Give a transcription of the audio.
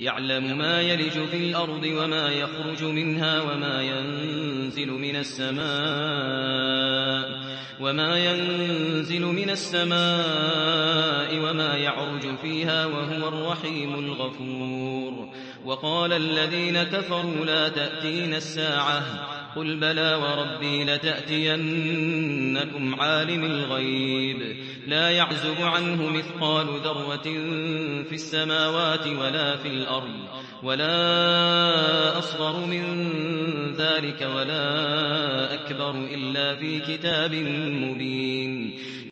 يعلم ما يلج في الأرض وما يخرج منها وما ينزل من السماء وما يعرج فيها وهو الرحيم الغفور. وقال الذين كفروا لا تأتينا الساعة قل بلى وربي لتأتينكم عالم الغيب لا يعزب عنه مثقال ذرة في السماوات ولا في الأرض ولا أصغر من ذلك ولا أكبر إلا في كتاب مبين.